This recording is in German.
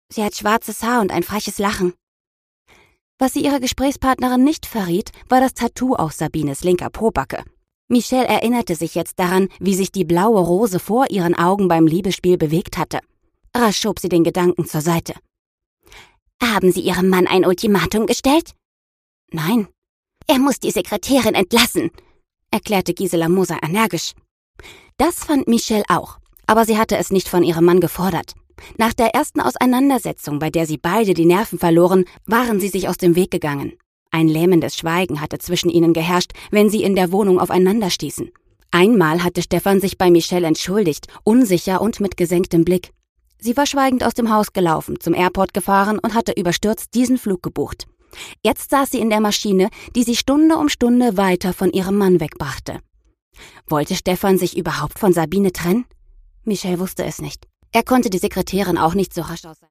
Sie hat schwarzes Haar und ein freches Lachen. Was sie ihrer Gesprächspartnerin nicht verriet, war das Tattoo auf Sabines linker Pobacke. Michelle erinnerte sich jetzt daran, wie sich die blaue Rose vor ihren Augen beim Liebesspiel bewegt hatte. Rasch schob sie den Gedanken zur Seite. »Haben Sie Ihrem Mann ein Ultimatum gestellt?« »Nein.« »Er muss die Sekretärin entlassen«, erklärte Gisela Moser energisch. Das fand Michelle auch, aber sie hatte es nicht von ihrem Mann gefordert. Nach der ersten Auseinandersetzung, bei der sie beide die Nerven verloren, waren sie sich aus dem Weg gegangen. Ein lähmendes Schweigen hatte zwischen ihnen geherrscht, wenn sie in der Wohnung aufeinander stießen. Einmal hatte Stefan sich bei Michelle entschuldigt, unsicher und mit gesenktem Blick. Sie war schweigend aus dem Haus gelaufen, zum Airport gefahren und hatte überstürzt diesen Flug gebucht. Jetzt saß sie in der Maschine, die sie Stunde um Stunde weiter von ihrem Mann wegbrachte. Wollte Stefan sich überhaupt von Sabine trennen? Michelle wusste es nicht. Er konnte die Sekretärin auch nicht so rasch aus